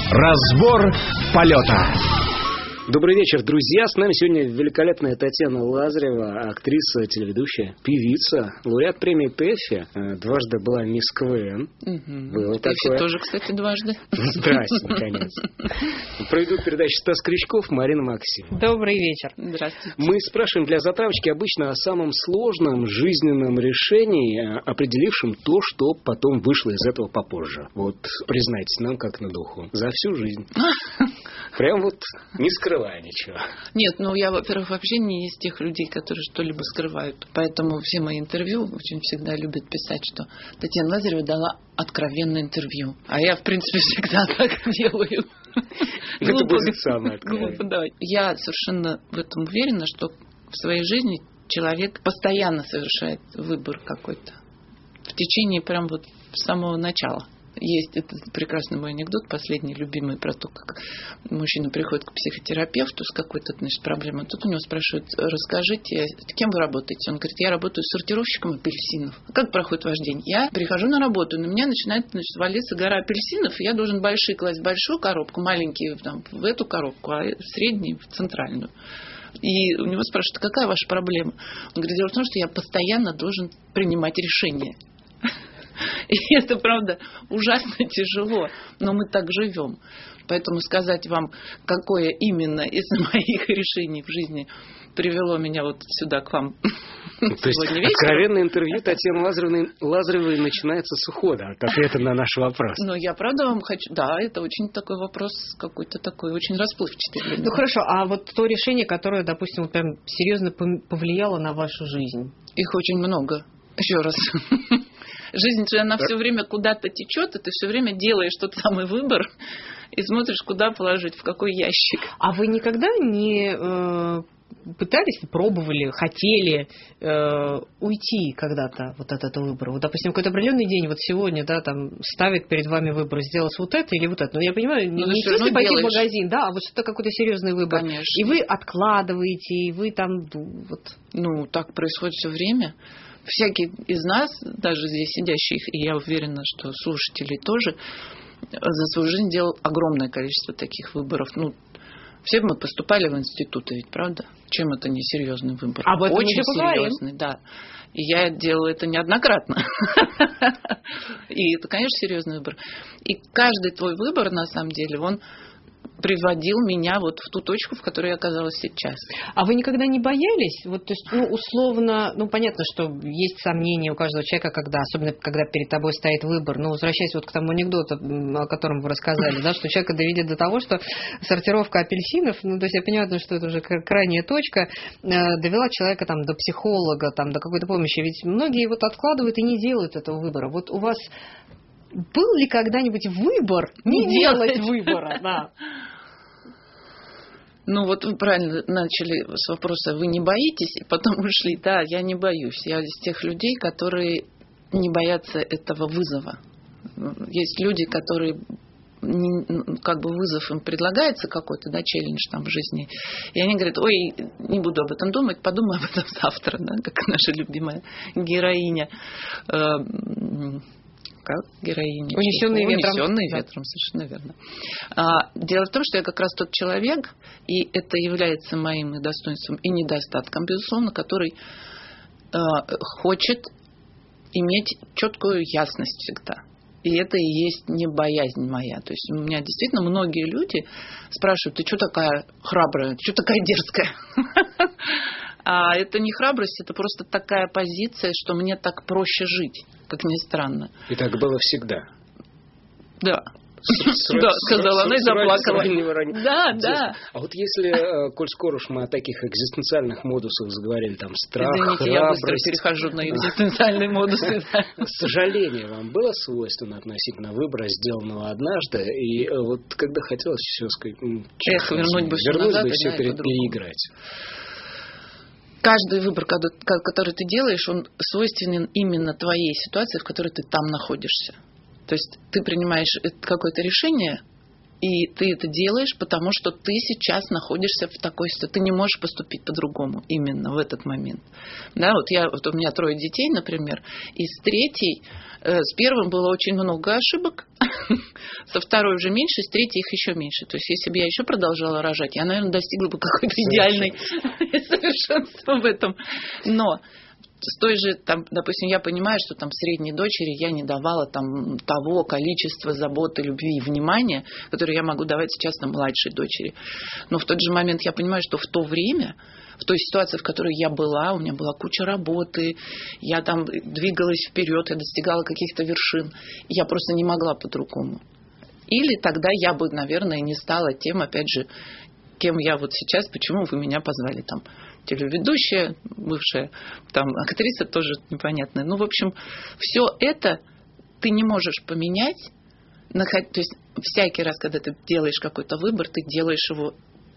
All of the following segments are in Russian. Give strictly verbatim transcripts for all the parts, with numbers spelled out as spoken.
Разбор полета. Добрый вечер, друзья. С нами сегодня великолепная Татьяна Лазарева, актриса, телеведущая, певица, лауреат премии ТЭФИ. Дважды была мисс КВН. Угу. Было ТЭФИ такое. тоже, кстати, дважды. Здрасте, наконец. Проведут передачу Стас Крючков, Марина Максимова. Добрый вечер. Здравствуйте. Мы спрашиваем для затравочки обычно о самом сложном жизненном решении, определившем то, что потом вышло из этого попозже. Вот признайтесь нам как на духу. За всю жизнь. Прям вот не скрывая ничего. Нет, ну я, во-первых, вообще не из тех людей, которые что-либо скрывают. Поэтому все мои интервью очень всегда любят писать, что Татьяна Лазарева дала откровенное интервью. А я, в принципе, всегда так делаю. Это будет самое глупо, да. Я совершенно в этом уверена, что в своей жизни человек постоянно совершает выбор какой-то. В течение прям вот самого начала. Есть этот прекрасный мой анекдот, последний, любимый, про то, как мужчина приходит к психотерапевту с какой-то, значит, проблемой. Тут у него спрашивают: расскажите, кем вы работаете? Он говорит: я работаю сортировщиком апельсинов. Как проходит ваш день? Я прихожу на работу, на меня начинает, значит, валиться гора апельсинов, и я должен большие класть в большую коробку, маленькие там, в эту коробку, а средние в центральную. И у него спрашивают: какая ваша проблема? Он говорит: дело в том, что я постоянно должен принимать решения. И это, правда, ужасно тяжело, но мы так живем. Поэтому сказать вам, какое именно из моих решений в жизни привело меня вот сюда, к вам, то есть откровенное интервью Татьяны Лазаревой, Лазаревой начинается с ухода от ответа на наш вопрос. Ну, я правда вам хочу... Да, это очень такой вопрос, какой-то такой, очень расплывчатый для меня. Ну, хорошо, а вот то решение, которое, допустим, вот прям серьезно повлияло на вашу жизнь? Их очень много. Еще раз. Жизнь же, она все время куда-то течет, и ты все время делаешь тот самый выбор и смотришь, куда положить, в какой ящик. А вы никогда не э, пытались, пробовали, хотели э, уйти когда-то вот от этого выбора? Вот, допустим, какой-то определенный день, вот сегодня, да, там ставит перед вами выбор сделать вот это или вот это. Ну, я понимаю, Но не просто пойти делаешь. в магазин, да, а вот что-то какой-то серьезный выбор. Конечно. И вы откладываете, и вы там вот. Ну, так происходит все время. Всякий из нас, даже здесь сидящих, и я уверена, что слушателей тоже, за свою жизнь делал огромное количество таких выборов. Ну, все мы поступали в институты, ведь, правда? Чем это не серьезный выбор? Об этом Очень мы серьезный, да. И я делала это неоднократно. И это, конечно, серьезный выбор. И каждый твой выбор, на самом деле, он приводил меня вот в ту точку, в которой я оказалась сейчас. А вы никогда не боялись? Вот, то есть, ну, условно, ну, понятно, что есть сомнения у каждого человека, когда, особенно когда перед тобой стоит выбор. Но возвращаясь вот к тому анекдоту, о котором вы рассказали, да, что человека доведет до того, что сортировка апельсинов, ну, то есть я понимаю, что это уже крайняя точка, довела человека там до психолога, там, до какой-то помощи. Ведь многие вот откладывают и не делают этого выбора. Вот у вас был ли когда-нибудь выбор не, не делать выбора? Да. Ну вот вы правильно начали с вопроса: вы не боитесь? И потом ушли. Да, я не боюсь. Я из тех людей, которые не боятся этого вызова. Есть люди, которые как бы вызов им предлагается какой-то, да, челлендж там в жизни, и они говорят: ой, не буду об этом думать, подумаю об этом завтра, да, как наша любимая героиня. Как героиня. Унесенные ветром. Унесенные ветром, совершенно верно. А, дело в том, что я как раз тот человек, и это является моим и достоинством, и недостатком, безусловно, который а, хочет иметь четкую ясность всегда. И это и есть не боязнь моя. То есть у меня действительно многие люди спрашивают: ты что такая храбрая, ты что такая дерзкая? А это не храбрость, это просто такая позиция, что мне так проще жить, как ни странно. И так было всегда. Да. Да, сказала она и заплакала. Да, да. А вот если, коль скоро уж мы о таких экзистенциальных модусах заговорили, там страх, извините, я быстро перехожу на экзистенциальные модусы. Сожаление вам было свойственно относительно выбора, сделанного однажды, и вот когда хотелось все сказать, эх, вернуть бы все назад, вернуть бы все переиграть. Каждый выбор, который ты делаешь, он свойственен именно твоей ситуации, в которой ты там находишься. То есть ты принимаешь какое-то решение, И ты это делаешь, потому что ты сейчас находишься в такой ситуации. Ты не можешь поступить по-другому именно в этот момент. Да, вот, я, вот у меня трое детей, например, и с третьей, э, с первым было очень много ошибок, со второй уже меньше, с третьей их еще меньше. То есть, если бы я еще продолжала рожать, я, наверное, достигла бы какой-то идеальной совершенства в этом. Но с той же, там, допустим, я понимаю, что там средней дочери я не давала там того количества заботы, любви и внимания, которое я могу давать сейчас на младшей дочери. Но в тот же момент я понимаю, что в то время, в той ситуации, в которой я была, у меня была куча работы, я там двигалась вперед, я достигала каких-то вершин, и я просто не могла по-другому. Или тогда я бы, наверное, не стала тем, опять же, кем я вот сейчас, почему вы меня позвали там. Телеведущая, бывшая там актриса тоже непонятная. Ну, в общем, все это ты не можешь поменять. То есть всякий раз, когда ты делаешь какой-то выбор, ты делаешь его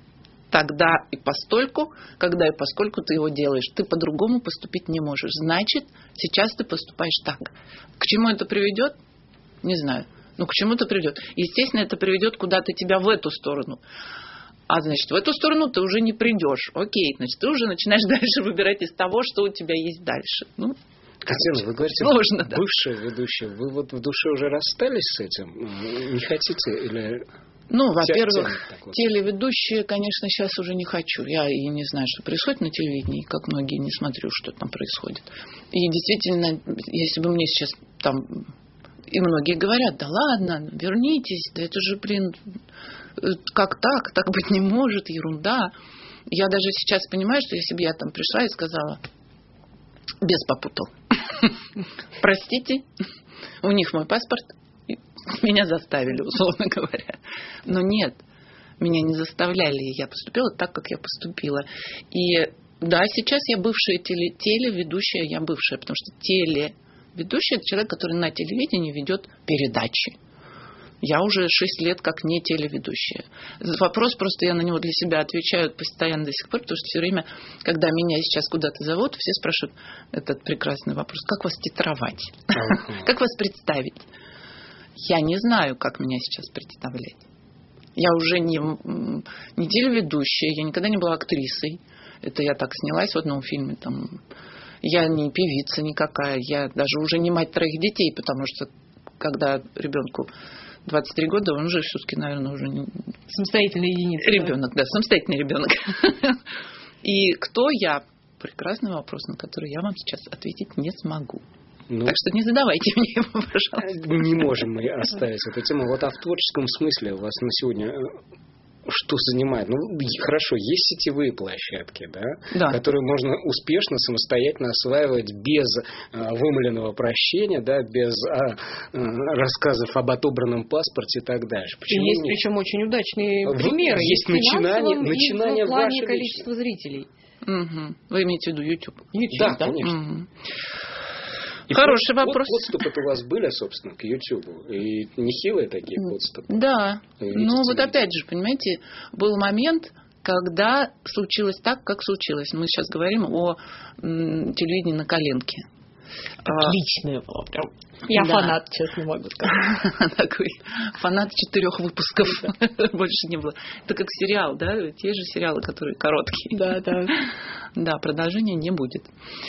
тогда и постольку, когда и поскольку ты его делаешь. Ты по-другому поступить не можешь. Значит, сейчас ты поступаешь так. К чему это приведет? Не знаю. Ну, к чему это приведет? Естественно, это приведет куда-то тебя в эту сторону. А значит, в эту сторону ты уже не придешь. Окей, значит, ты уже начинаешь дальше выбирать из того, что у тебя есть дальше. Ну, Татьяна, вы говорите, сложно, да. бывшая ведущая, вы вот в душе уже расстались с этим? Не хотите? Или... Ну, во-первых, вот. Телеведущие, конечно, сейчас уже не хочу. Я и не знаю, что происходит на телевидении, как многие не смотрю, что там происходит. И действительно, если бы мне сейчас там... И многие говорят, да ладно, вернитесь, да это же, блин... Как так? Так быть не может, ерунда. Я даже сейчас понимаю, что если бы я там пришла и сказала, без попутал, простите, у них мой паспорт, меня заставили, условно говоря. Но нет, меня не заставляли, я поступила так, как я поступила. И да, сейчас я бывшая теле, телеведущая, я бывшая, потому что телеведущая – это человек, который на телевидении ведет передачи. Я уже шесть лет как не телеведущая. Вопрос просто, я на него для себя отвечаю постоянно до сих пор, потому что все время, когда меня сейчас куда-то зовут, все спрашивают этот прекрасный вопрос: как вас титровать? Как вас представить? Я не знаю, как меня сейчас представлять. Я уже не, не телеведущая, я никогда не была актрисой. Это я так снялась в одном фильме. Там. Я не певица никакая, я даже уже не мать троих детей, потому что когда ребенку двадцать три года, он уже все-таки, наверное, уже не... Самостоятельная единица. Ребенок, да, самостоятельный ребенок. И кто я? Прекрасный вопрос, на который я вам сейчас ответить не смогу. Ну, так что не задавайте мне его, пожалуйста. Не можем мы оставить эту тему. Вот а в творческом смысле у вас на сегодня что занимает? Ну, хорошо, есть сетевые площадки, да, да. которые можно успешно, самостоятельно осваивать без а, вымыленного прощения, да, без а, а, рассказов об отобранном паспорте и так дальше. Почему и есть, нет? Причем очень удачные Вы, примеры. Есть начинания, начинания в плане количества зрителей. Угу. Вы имеете в виду YouTube? YouTube, да, да? Конечно. Угу. И Хороший под, вопрос. Подступы у вас были, собственно, к YouTube. И нехилые такие подступы. Да. Ну, вот опять же, понимаете, был момент, когда случилось так, как случилось. Мы сейчас говорим о м, телевидении на коленке. Отличное было прям. Я да. фанат, честно могу сказать. Такой фанат четырех выпусков. Больше не было. Это как сериал, да? Те же сериалы, которые короткие. Да, да. Да, продолжения не будет.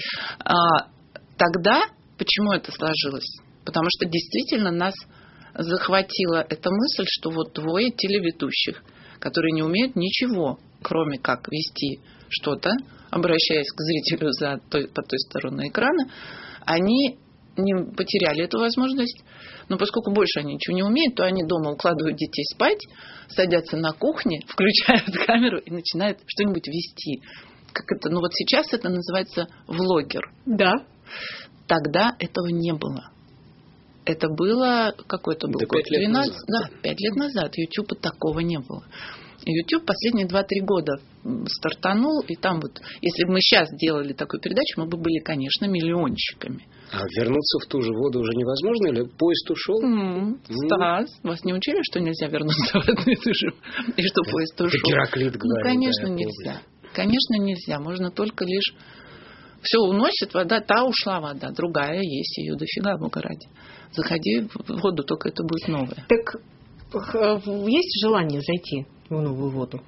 Тогда почему это сложилось? Потому что действительно нас захватила эта мысль, что вот двое телеведущих, которые не умеют ничего, кроме как вести что-то, обращаясь к зрителю за той, по той стороне экрана, они не потеряли эту возможность. Но поскольку больше они ничего не умеют, то они дома укладывают детей спать, садятся на кухне, включают камеру и начинают что-нибудь вести. Как это? Ну вот сейчас это называется влогер. Да. Тогда этого не было. Это было, какой это был год? двенадцать, да, пять лет назад. Ютуба такого не было. YouTube последние два-три года стартанул, и там вот, если бы мы сейчас делали такую передачу, мы бы были, конечно, миллионщиками. А вернуться в ту же воду уже невозможно? Или поезд ушел? Mm, Стас, mm. вас не учили, что нельзя вернуться в одну и ту же, и что поезд ушел? Это Гераклит говорит. Ну, конечно, да, нельзя. Конечно, нельзя. Можно только лишь... Все уносит вода, та ушла вода, другая есть, ее дофига, Бога ради. Заходи в воду, только это будет новое. Так есть желание зайти в новую воду?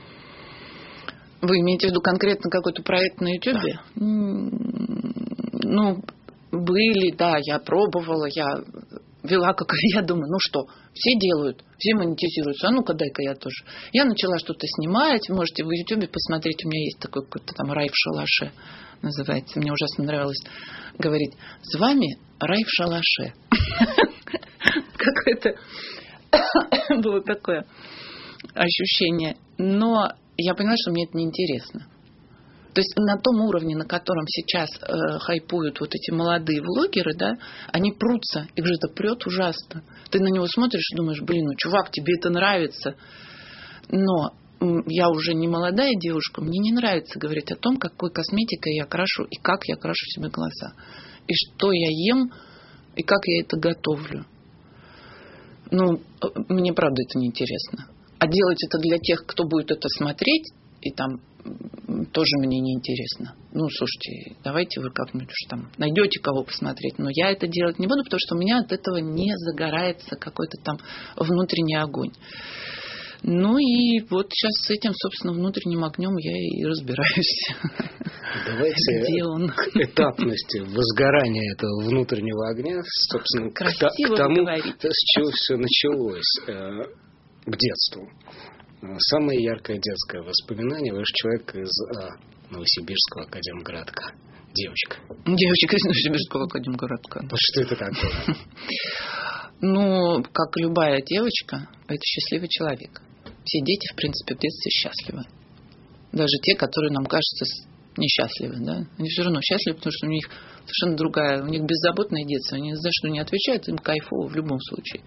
Вы имеете в виду конкретно какой-то проект на Ютубе? Да. Ну, были, да, я пробовала, я вела, как я думаю, ну что, все делают, все монетизируются, а ну-ка дай-ка я тоже. Я начала что-то снимать, можете в Ютубе посмотреть, у меня есть такой какой-то там рай в шалаше, называется. Мне ужасно нравилось говорить, с вами рай в шалаше. Какое-то было такое ощущение. Но я поняла, что мне это неинтересно. То есть на том уровне, на котором сейчас э, хайпуют вот эти молодые влогеры, да, они прутся, их же это прет ужасно. Ты на него смотришь и думаешь, блин, ну, чувак, тебе это нравится. Но м, я уже не молодая девушка, мне не нравится говорить о том, какой косметикой я крашу и как я крашу себе глаза. И что я ем, и как я это готовлю. Ну, мне правда это неинтересно. А делать это для тех, кто будет это смотреть, и там тоже мне неинтересно. Ну, слушайте, давайте вы как-нибудь уж там найдете кого посмотреть, но я это делать не буду, потому что у меня от этого не загорается какой-то там внутренний огонь. Ну и вот сейчас с этим, собственно, внутренним огнем я и разбираюсь. Давайте где он? К этапности возгорания этого внутреннего огня, собственно, к, к тому, говорите. С чего все началось, к детству. Самое яркое детское воспоминание ваш человек из а, Новосибирского академгородка. Девочка. Девочка из Новосибирского академгородка. Вот что это такое? Ну, как любая девочка, это счастливый человек. Все дети, в принципе, в детстве счастливы. Даже те, которые нам кажутся несчастливы, да? Они все равно счастливы, потому что у них совершенно другая, у них беззаботное детство. Они ни за что не отвечают, им кайфово в любом случае.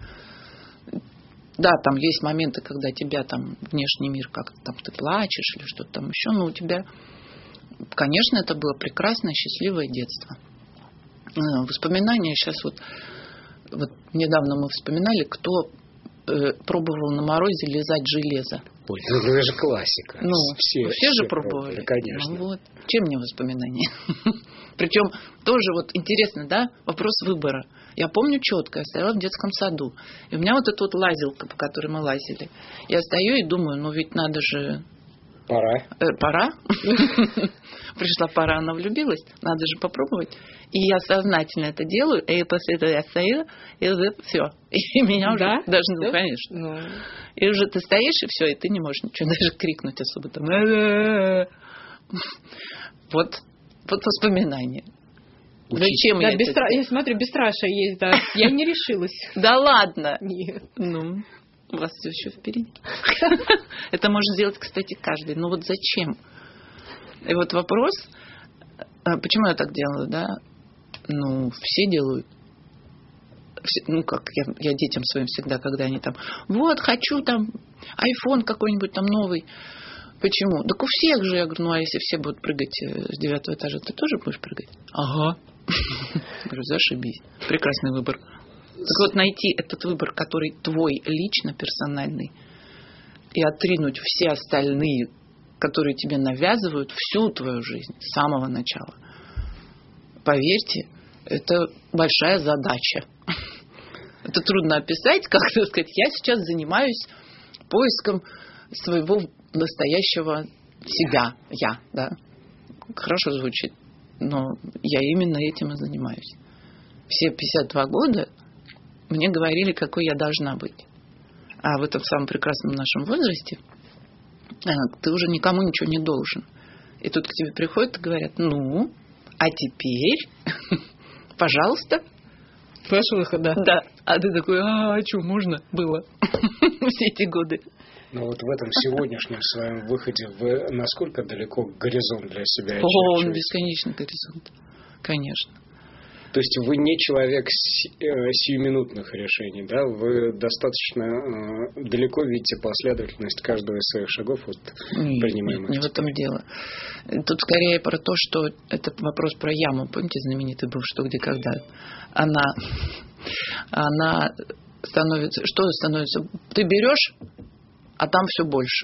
Да, там есть моменты, когда тебя там внешний мир как-то там ты плачешь или что-то там еще, но у тебя, конечно, это было прекрасное, счастливое детство. Воспоминания сейчас вот, вот недавно мы вспоминали, кто э, пробовал на морозе лизать железо. Ой, ну это же классика. Ну, все, все, все же пробовали. Да, конечно. Ну, вот. Чем мне воспоминания? Причем тоже вот интересно, да, вопрос выбора. Я помню четко, я стояла в детском саду. И у меня вот эта вот лазилка, по которой мы лазили. Я стою и думаю, ну ведь надо же... Пора. Э, пора. Пришла пора, она влюбилась. Надо же попробовать. И я сознательно это делаю. И после этого я стою, и все. И меня уже да? даже, ну, да? конечно. Ну. И уже ты стоишь, и все, и ты не можешь ничего даже крикнуть особо там. Вот, вот воспоминания. Зачем да, я бестра... это... Я смотрю, бесстрашие есть, да. Я не решилась. Да ладно? Нет. Ну, у вас все еще впереди. Это может сделать, кстати, каждый. Но вот зачем? И вот вопрос, почему я так делаю, да? Ну, все делают. Ну, как я, я детям своим всегда, когда они там, вот, хочу там айфон какой-нибудь там новый. Почему? Так у всех же. Я говорю, ну, а если все будут прыгать с девятого этажа, ты тоже будешь прыгать? Ага. Говорю, зашибись. Прекрасный выбор. Так вот, найти этот выбор, который твой лично, персональный, и отринуть все остальные, которые тебе навязывают всю твою жизнь с самого начала. Поверьте, это большая задача. Это трудно описать, как сказать. Я сейчас занимаюсь поиском своего настоящего себя. Я, да. Хорошо звучит, но я именно этим и занимаюсь. Все пятьдесят два года мне говорили, какой я должна быть. А в этом самом прекрасном нашем возрасте ты уже никому ничего не должен. И тут к тебе приходят и говорят, ну, а теперь, пожалуйста. Ваш выход, да. Да. А ты такой, а, а что, можно было все эти годы? Но вот в этом сегодняшнем своем выходе вы насколько далеко горизонт для себя ощущаете? О, он бесконечный горизонт. Конечно. То есть вы не человек сиюминутных решений, да? Вы достаточно э, далеко видите последовательность каждого из своих шагов от принимаемых. Нет, не в этом дело. Тут скорее про то, что это вопрос про яму. Помните, знаменитый был «Что, где, когда»? Она, она становится... Что становится? Ты берешь, а там все больше.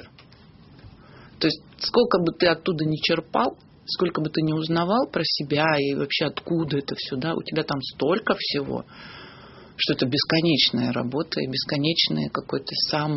То есть сколько бы ты оттуда не черпал, сколько бы ты ни узнавал про себя и вообще откуда это все, да, у тебя там столько всего. что это бесконечная работа и бесконечное какое-то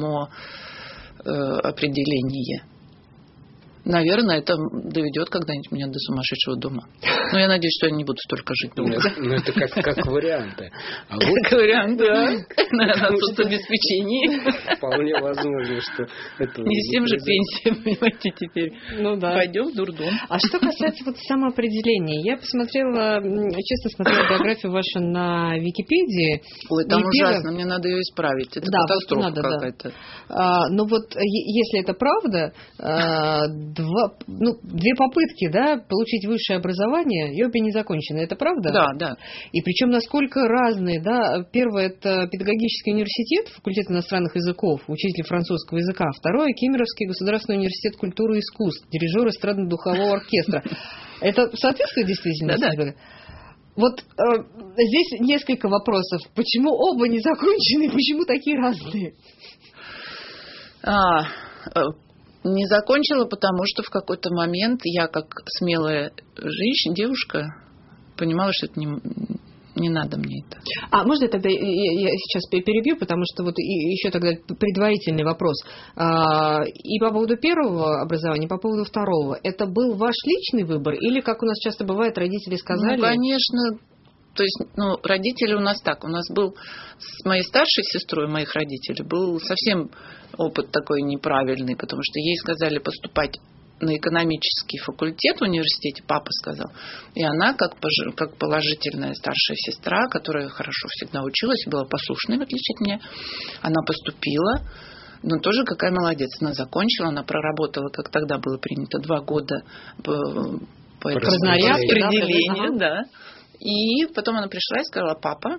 самоопределение. Наверное, это доведет когда-нибудь меня до сумасшедшего дома. Но я надеюсь, что я не буду столько жить долго. Ну, это как, как варианты. А вот, как вариант, да. На соцобеспечении. Вполне возможно, что это... Не всем же пенсия, понимаете, теперь. Ну да. Пойдем в дурдом. А что касается вот самоопределения, я посмотрела, честно смотрела биографию вашу на Википедии. Ой, там ужасно, мне надо ее исправить. Это да, катастрофа надо, какая-то. Да. А, но вот если это правда, два, ну, две попытки, да, получить высшее образование, и обе не закончены. Это правда? Да, да. И причем насколько разные, да. Первое – это педагогический университет, факультет иностранных языков, учитель французского языка. Второе – Кемеровский государственный университет культуры и искусств, дирижер эстрадно-духового оркестра. Это соответствует действительности? Да, да. Вот э, здесь несколько вопросов. Почему оба не закончены, почему такие разные? А, не закончила, потому что в какой-то момент я, как смелая женщина, девушка, понимала, что это не, не надо мне это. А можно я тогда я, я сейчас перебью, потому что вот еще тогда предварительный вопрос. А, и по поводу первого образования, и по поводу второго. Это был ваш личный выбор или, как у нас часто бывает, родители сказали? Ну, конечно. То есть, ну, родители у нас так. У нас был с моей старшей сестрой, моих родителей, был совсем опыт такой неправильный, потому что ей сказали поступать на экономический факультет в университете, папа сказал. И она, как, как положительная старшая сестра, которая хорошо всегда училась, была послушной, в отличие от меня, она поступила. Но тоже какая молодец. Она закончила, она проработала, как тогда было принято, два года по, по распределению, да. И потом она пришла и сказала: папа,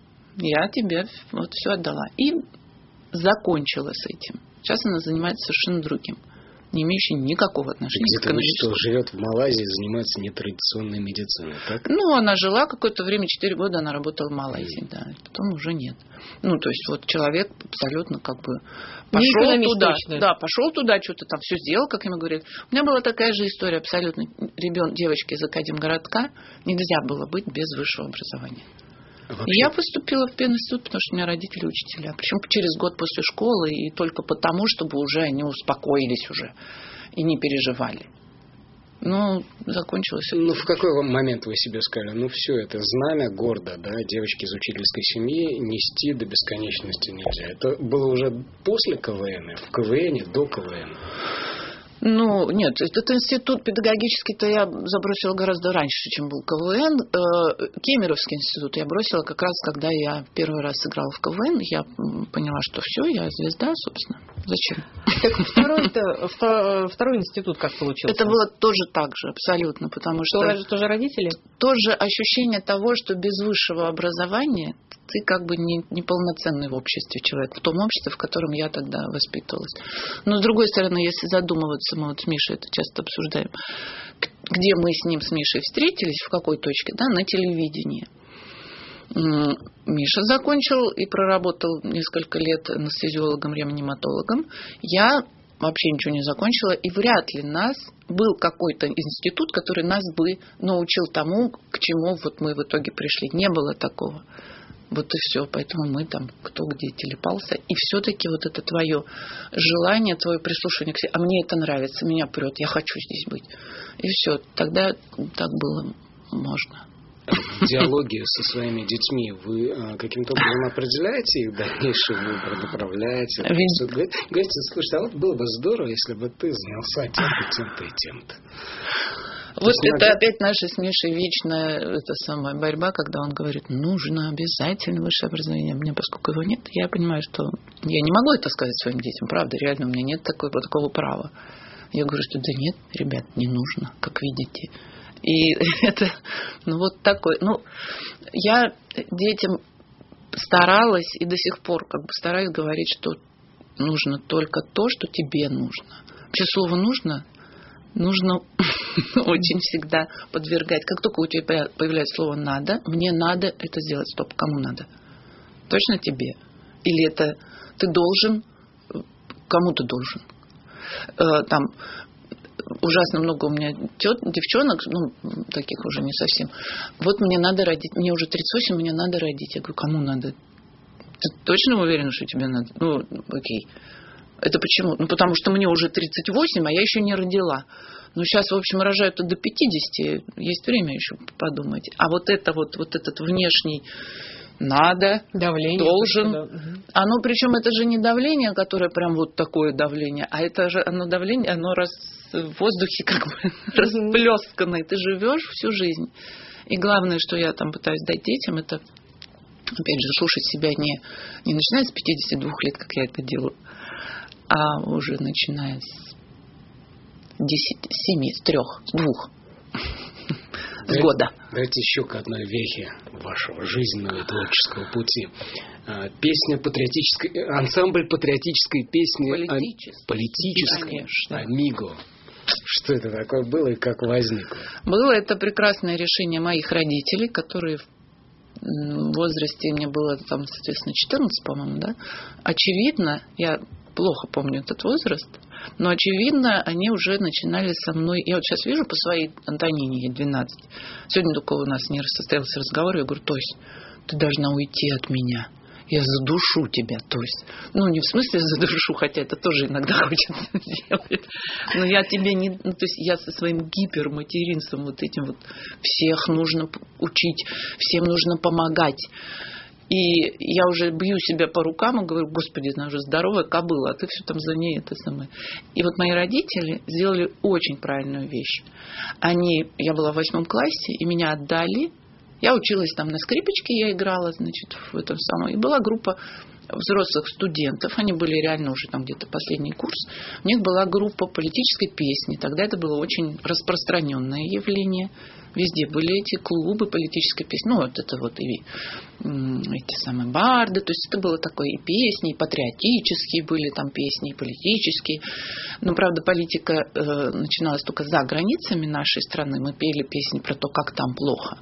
я тебе вот все отдала. И закончила с этим. Сейчас она занимается совершенно другим, не имеющим никакого отношения к экономическому. Где-то живет в Малайзии, занимается нетрадиционной медициной, так? Ну, она жила какое-то время, четыре года она работала в Малайзии, да, потом уже нет. Ну, то есть вот человек абсолютно как бы пошел туда, да, пошел туда, что-то там все сделал, как ему говорят. У меня была такая же история абсолютно. Ребенок, девочки из Академгородка, нельзя было быть без высшего образования. Вообще... И я поступила в пединститут, потому что у меня родители учителя. Причем через год после школы, и только потому, чтобы уже они успокоились уже и не переживали. Ну, закончилось. Ну, в какой момент вы себе сказали: ну, все, это знамя гордо, да, девочки из учительской семьи нести до бесконечности нельзя? Это было уже после КВН, в КВН, до КВН? Ну, нет, этот институт педагогический-то я забросила гораздо раньше, чем был КВН. Кемеровский институт я бросила как раз, когда я первый раз сыграла в КВН. Я поняла, что все, я звезда, собственно. Зачем? Так второй, второй институт как получился? Это было тоже так же, абсолютно, потому что... Тоже, тоже родители? Тоже ощущение того, что без высшего образования ты как бы не, не полноценный в обществе человек, в том обществе, в котором я тогда воспитывалась. Но, с другой стороны, если задумываться, мы вот с Мишей это часто обсуждаем, где мы с ним, с Мишей, встретились, в какой точке, да, на телевидении. Миша закончил и проработал несколько лет анестезиологом-реаниматологом. Я вообще ничего не закончила, и вряд ли нас был какой-то институт, который нас бы научил тому, к чему вот мы в итоге пришли. Не было такого. Вот и все. Поэтому мы там кто где телепался. И все-таки вот это твое желание, твое прислушивание к себе. А мне это нравится, меня прет, я хочу здесь быть. И все. Тогда так было можно. В диалоге со своими детьми вы а, каким-то образом определяете их дальнейший выбор, направляете? Говорите, говорите, слушай, а вот было бы здорово, если бы ты занялся тем-то, тем-то и тем-то. Вот это надо... опять наша с Мишей вечная эта самая борьба, когда он говорит: нужно обязательно высшее образование. Мне, поскольку его нет, я понимаю, что я не могу это сказать своим детям, правда, реально у меня нет такого, такого права. Я говорю, что да нет, ребят, не нужно, как видите. И это, ну вот такой, ну, я детям старалась и до сих пор как бы стараюсь говорить, что нужно только то, что тебе нужно. Вообще слово «нужно» нужно очень всегда подвергать. Как только у тебя появляется слово «надо», мне надо это сделать. Стоп, кому надо? Точно тебе? Или это ты должен, кому ты должен? Э, там ужасно много у меня тет, девчонок, ну, таких уже не совсем. Вот мне надо родить, мне уже тридцать восемь, мне надо родить. Я говорю, кому надо? Ты точно уверена, что тебе надо? Ну, окей. Это почему? Ну, потому что мне уже тридцать восемь, а я еще не родила. Ну, сейчас, в общем, рожают-то до пятидесяти. Есть время еще подумать. А вот это вот, вот этот внешний надо, давление, должен. Да. Оно, причем, это же не давление, которое прям вот такое давление, а это же оно давление, оно раз, в воздухе как бы расплесканное. Ты живешь всю жизнь. И главное, что я там пытаюсь дать детям, это, опять же, слушать себя не, не начиная с пятидесяти двух лет, как я это делаю, а уже начиная с десяти, семи, с трех, с двух, с года. Давайте еще к одной вехе вашего жизненного и творческого пути. Песня патриотической, ансамбль патриотической песни. Политической. Политической. Амиго. Что это такое было и как возникло? Было это прекрасное решение моих родителей, которые в возрасте, мне было там, соответственно, четырнадцать, по-моему, да? Очевидно, я плохо помню этот возраст, но, очевидно, они уже начинали со мной... Я вот сейчас вижу по своей Антонине, ей двенадцать. Сегодня только у нас не состоялся разговор, я говорю: Тось, ты должна уйти от меня. Я задушу тебя, то есть, ну, не в смысле задушу, хотя это тоже иногда хочется делать, но я тебе не, ну, то есть я со своим гиперматеринством вот этим вот, всех нужно учить, всем нужно помогать. И я уже бью себя по рукам и говорю: Господи, она уже здоровая кобыла, а ты все там за ней это самое. И вот мои родители сделали очень правильную вещь. Они, я была в восьмом классе, и меня отдали. Я училась там на скрипочке, я играла, значит, в этом самом. И была группа взрослых студентов, они были реально уже там где-то последний курс. У них была группа политической песни. Тогда это было очень распространенное явление. Везде были эти клубы политической песни. Ну, вот это вот и эти самые барды. То есть это было такое и песни, и патриотические были там песни, и политические. Но, правда, политика э, начиналась только за границами нашей страны. Мы пели песни про то, как там плохо.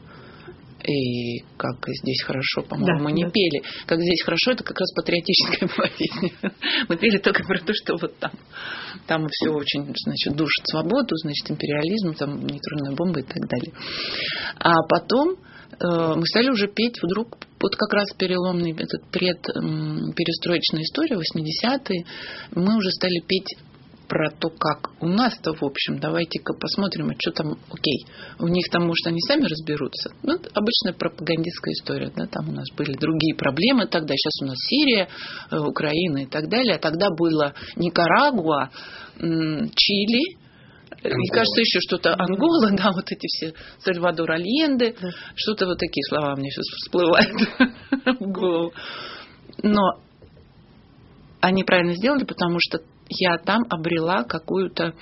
И как здесь хорошо, по-моему, да, мы не да. пели. Как здесь хорошо, это как раз патриотическая была песня. Мы пели только про то, что вот там. Там все очень, значит, душит свободу, значит, империализм, там нейтронная бомба и так далее. А потом э, мы стали уже петь вдруг, вот как раз переломный, этот предперестроечная история, восьмидесятые, мы уже стали петь про то, как у нас-то, в общем, давайте-ка посмотрим, а что там, окей, у них там, может, они сами разберутся. Ну, обычная пропагандистская история, да, там у нас были другие проблемы тогда, сейчас у нас Сирия, Украина и так далее, а тогда было Никарагуа, Чили, Ангола. И, кажется, еще что-то Ангола, да, вот эти все Сальвадор Альенде, да. Что-то вот такие слова мне сейчас всплывают в голову. Но они правильно сделали, потому что я там обрела какой-то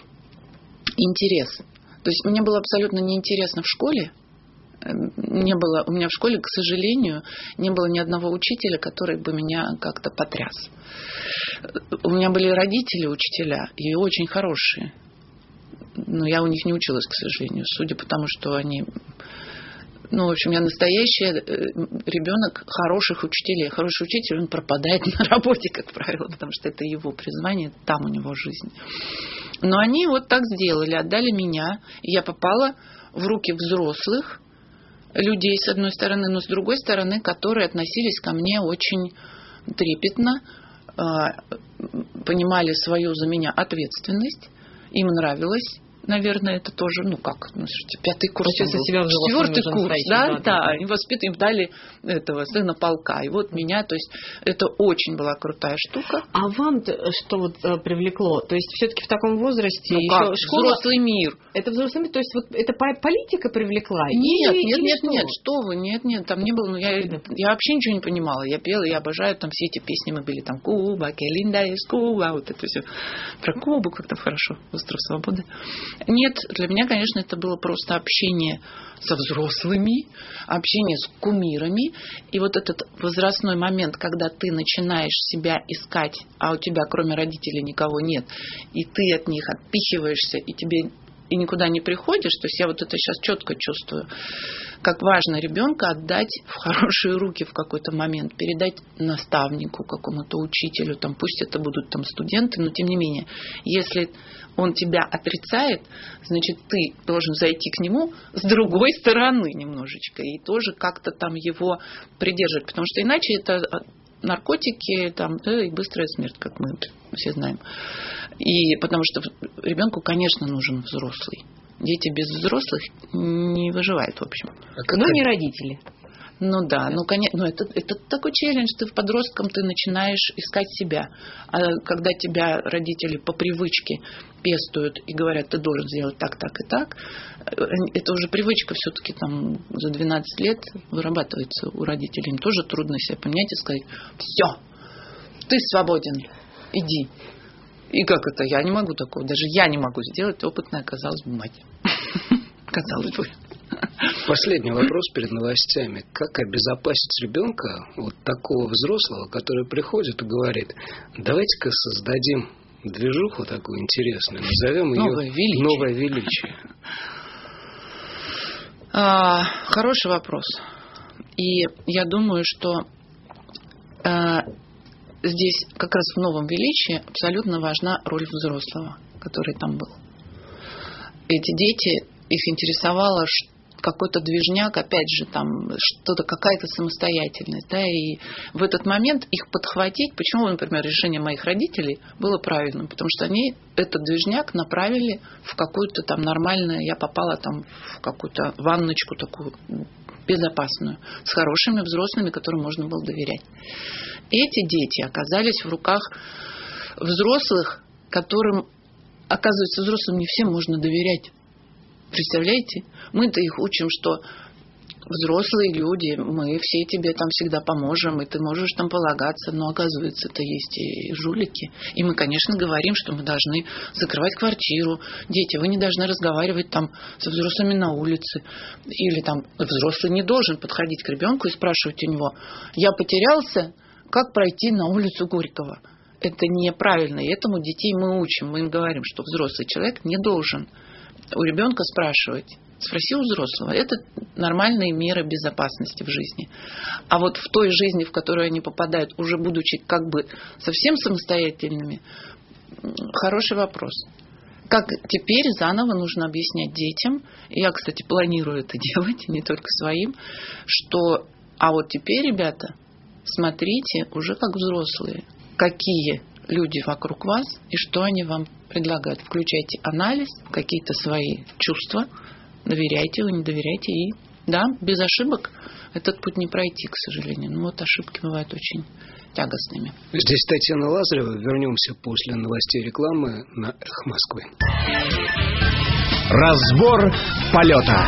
интерес. То есть мне было абсолютно неинтересно в школе. Не было, у меня в школе, к сожалению, не было ни одного учителя, который бы меня как-то потряс. У меня были родители, учителя, и очень хорошие. Но я у них не училась, к сожалению, судя по тому, что они... Ну, в общем, я настоящий ребенок хороших учителей. Хороший учитель, он пропадает на работе, как правило, потому что это его призвание, там у него жизнь. Но они вот так сделали, отдали меня, и я попала в руки взрослых людей, с одной стороны, но с другой стороны, которые относились ко мне очень трепетно, понимали свою за меня ответственность, им нравилось. Наверное, это тоже, ну как, ну, слушайте, пятый курс, четвертый курс, да, да, да, они воспитывали, им дали этого сына полка, и вот меня, то есть это очень была крутая штука. А вам что вот привлекло? То есть все-таки в таком возрасте ну, еще как? Школа... Взрослый мир. Это взрослый мир, то есть вот это политика привлекла? Нет, или, нет, или нет, что? нет, что вы, нет, нет, там не было, ну я, я вообще ничего не понимала, я пела, я обожаю там все эти песни, мы были там Куба, Келинда из Куба, вот это все про Кубу, как там хорошо, остров свободы. Нет, для меня, конечно, это было просто общение со взрослыми, общение с кумирами. И вот этот возрастной момент, когда ты начинаешь себя искать, а у тебя кроме родителей никого нет, и ты от них отпихиваешься, и тебе и никуда не приходишь, то есть я вот это сейчас четко чувствую, как важно ребенка отдать в хорошие руки в какой-то момент, передать наставнику, какому-то учителю, там, пусть это будут там студенты, но тем не менее, если он тебя отрицает, значит, ты должен зайти к нему с другой стороны немножечко и тоже как-то там его придерживать, потому что иначе это... наркотики там, и быстрая смерть, как мы все знаем. И потому что ребенку, конечно, нужен взрослый. Дети без взрослых не выживают, в общем. А но не родители. Ну да, ну конечно, ну, это, это такой челлендж, ты подростком ты начинаешь искать себя. А когда тебя родители по привычке пестуют и говорят, ты должен сделать так, так и так, это уже привычка все-таки там за двенадцать лет вырабатывается у родителей. Им тоже трудно себя поменять и сказать, все, ты свободен, иди. И как это? Я не могу такого, даже я не могу сделать, опытная оказалась бы мать. Казалось бы. Последний вопрос перед новостями. Как обезопасить ребенка, вот такого взрослого, который приходит и говорит, давайте-ка создадим движуху такую интересную, назовем ее «Новое величие». «Новое величие». А, хороший вопрос. И я думаю, что а, здесь как раз в «Новом величии» абсолютно важна роль взрослого, который там был. Эти дети, их интересовало какой-то движняк, опять же, там что-то, какая-то самостоятельность, да, и в этот момент их подхватить, почему, например, решение моих родителей было правильным, потому что они этот движняк направили в какую-то там нормальную, я попала там в какую-то ванночку такую безопасную, с хорошими взрослыми, которым можно было доверять. Эти дети оказались в руках взрослых, которым, оказывается, взрослым не всем можно доверять. Представляете? Мы-то их учим, что взрослые люди, мы все тебе там всегда поможем, и ты можешь там полагаться, но оказывается, это есть и жулики. И мы, конечно, говорим, что мы должны закрывать квартиру. Дети, вы не должны разговаривать там со взрослыми на улице. Или там взрослый не должен подходить к ребенку и спрашивать у него, я потерялся, как пройти на улицу Горького? Это неправильно, и этому детей мы учим. Мы им говорим, что взрослый человек не должен у ребенка спрашивать. Спроси у взрослого. Это нормальные меры безопасности в жизни. А вот в той жизни, в которую они попадают, уже будучи как бы совсем самостоятельными, хороший вопрос. Как теперь заново нужно объяснять детям, и я, кстати, планирую это делать, не только своим, что, а вот теперь, ребята, смотрите уже как взрослые, какие люди вокруг вас и что они вам предлагают. Включайте анализ, какие-то свои чувства, доверяйте вы, не доверяйте. И да, без ошибок этот путь не пройти, к сожалению. Но вот ошибки бывают очень тягостными. Здесь Татьяна Лазарева. Вернемся после новостей рекламы на «Эхо Москвы». Разбор полета.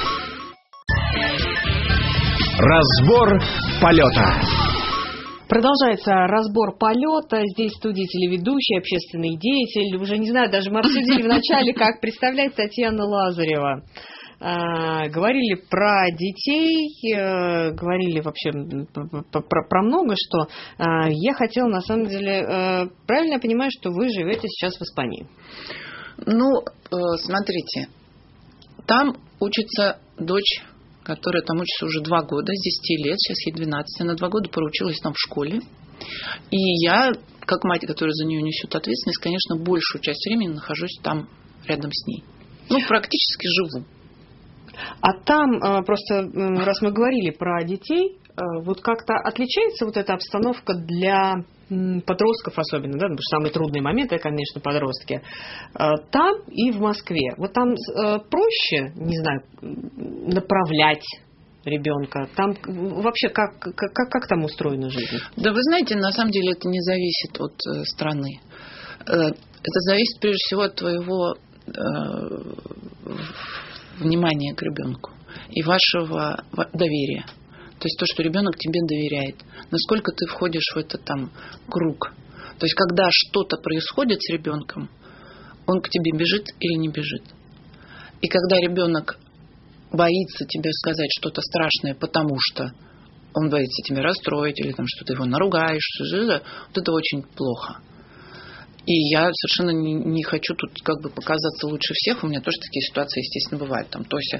Разбор полета. Продолжается разбор полета. Здесь в студии телеведущий, общественный деятель. Уже не знаю, даже мы обсудили вначале, как представлять Татьяна Лазарева. А, говорили про детей, а, говорили вообще про, про много что. А, я хотела, на самом деле, а, правильно я понимаю, что вы живете сейчас в Испании? Ну, смотрите, там учится дочь, которая там учится уже два года, с десяти лет, сейчас ей двенадцать, она два года проучилась там в школе. И я, как мать, которая за нее несет ответственность, конечно, большую часть времени нахожусь там рядом с ней. Ну, практически живу. А там, просто раз мы говорили про детей, вот как-то отличается вот эта обстановка для подростков особенно, да, потому что самый трудный момент, это, конечно, подростки, там и в Москве. Вот там проще, не знаю, направлять ребенка? Там вообще как, как, как там устроена жизнь? Да вы знаете, на самом деле это не зависит от э, страны. Э, это зависит прежде всего от твоего э, внимания к ребенку и вашего доверия. То есть то, что ребенок тебе доверяет. Насколько ты входишь в этот там круг. То есть когда что-то происходит с ребенком, он к тебе бежит или не бежит. И когда ребенок боится тебе сказать что-то страшное, потому что он боится тебя расстроить, или там что-то его наругаешь, вот это очень плохо. И я совершенно не, не хочу тут как бы показаться лучше всех. У меня тоже такие ситуации, естественно, бывают. Там Тося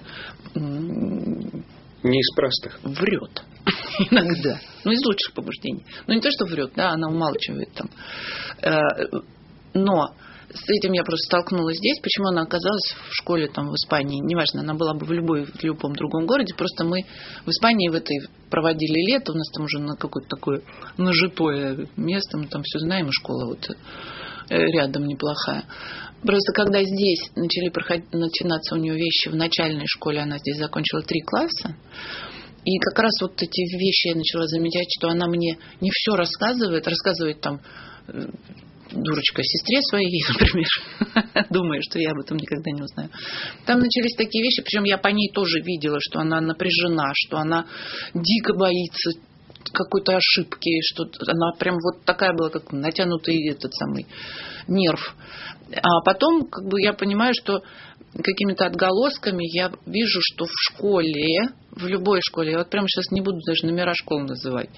не из простых. Врет иногда. Ну, из лучших побуждений. Ну, не то, что врет, да, она умалчивает там. Но с этим я просто столкнулась здесь. Почему она оказалась в школе там, в Испании? Неважно, она была бы в, любой, в любом другом городе. Просто мы в Испании в этой проводили лето. У нас там уже на какое-то такое нажитое место. Мы там все знаем, и школа вот рядом неплохая. Просто когда здесь начали проходить, начинаться у нее вещи в начальной школе, она здесь закончила три класса. И как раз вот эти вещи я начала замечать, что она мне не все рассказывает. Рассказывает там... дурочка сестре своей, например, думая, что я об этом никогда не узнаю. Там начались такие вещи, причем я по ней тоже видела, что она напряжена, что она дико боится какой-то ошибки, что она прям вот такая была, как натянутый этот самый нерв. А потом, как бы, я понимаю, что какими-то отголосками я вижу, что в школе, в любой школе, я вот прямо сейчас не буду даже номера школ называть,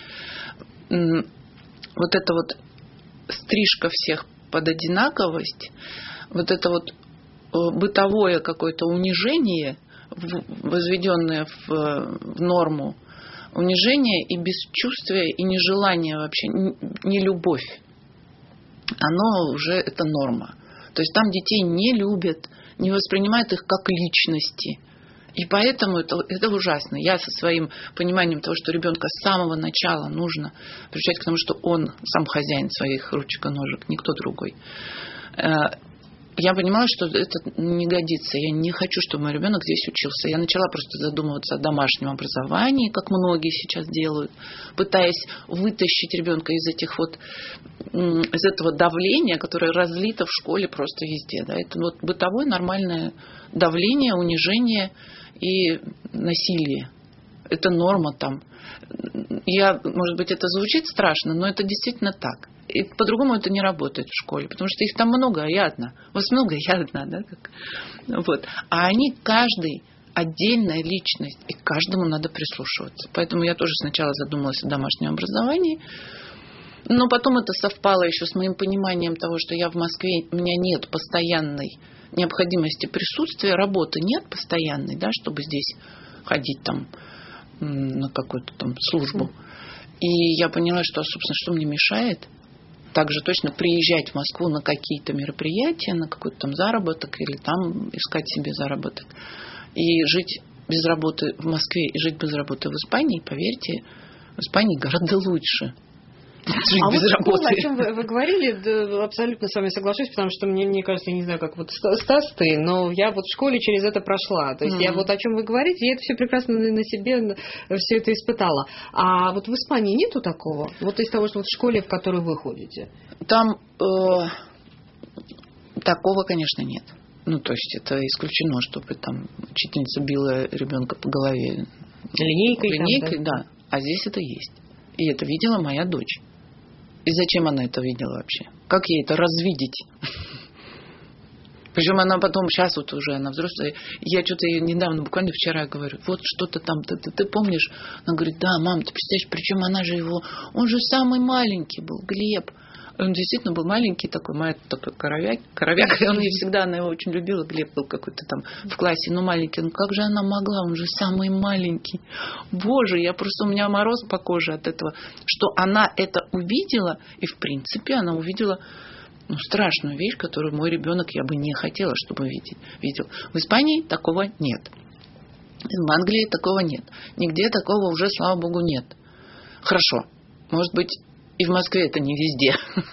вот это вот стрижка всех под одинаковость, вот это вот бытовое какое-то унижение, возведенное в, в норму, унижение и бесчувствие, и нежелание вообще, не любовь, оно уже это норма. То есть там детей не любят, не воспринимают их как личности. И поэтому это, это ужасно. Я со своим пониманием того, что ребенка с самого начала нужно приучать к тому, что он сам хозяин своих ручек и ножек, никто другой. Я понимала, что это не годится. Я не хочу, чтобы мой ребенок здесь учился. Я начала просто задумываться о домашнем образовании, как многие сейчас делают, пытаясь вытащить ребенка из этих вот, из этого давления, которое разлито в школе просто везде. Да. Это вот бытовое нормальное давление, унижение и насилие. Это норма там. Я, может быть, это звучит страшно, но это действительно так. И по-другому это не работает в школе, потому что их там много, а я одна. Вас много, а я одна, да? Как? Вот. А они, каждый отдельная личность, и к каждому надо прислушиваться. Поэтому я тоже сначала задумалась о домашнем образовании, но потом это совпало еще с моим пониманием того, что я в Москве, у меня нет постоянной необходимости присутствия, работы нет постоянной, да, чтобы здесь ходить там на какую-то там службу. И я поняла, что, собственно, что мне мешает также точно приезжать в Москву на какие-то мероприятия, на какой-то там заработок или там искать себе заработок. И жить без работы в Москве и жить без работы в Испании, поверьте, в Испании гораздо лучше. Жить а без вот работы. Школа, о чем вы, вы говорили, да, абсолютно с вами соглашусь, потому что мне, мне кажется, я не знаю, как вот Стас ты, но я вот в школе через это прошла. То есть mm-hmm. я вот о чем вы говорите, я это все прекрасно на себе все это испытала. А вот в Испании нету такого? Вот из того, что вот в школе, в которой вы ходите? Там э, такого, конечно, нет. Ну, то есть это исключено, чтобы там учительница била ребенка по голове линейкой. Линейкой, там, да? да. А здесь это есть. И это видела моя дочь. И зачем она это видела вообще? Как ей это развидеть? Причем она потом, сейчас вот уже она взрослая, я что-то ей недавно, буквально вчера говорю, вот что-то там, ты, ты, ты помнишь? Она говорит, да, мам, ты представляешь, причем она же его, он же самый маленький был, Глеб. Он действительно был маленький такой, мой такой коровяк, коровяк, и он ей всегда, она его очень любила, Глеб был какой-то там в классе, ну маленький, ну как же она могла, он же самый маленький. Боже, я просто, у меня мороз по коже от этого, что она это увидела, и в принципе она увидела ну, страшную вещь, которую мой ребенок я бы не хотела, чтобы видеть, видел. В Испании такого нет. В Англии такого нет. Нигде такого уже, слава богу, нет. Хорошо, может быть, и в Москве это не везде.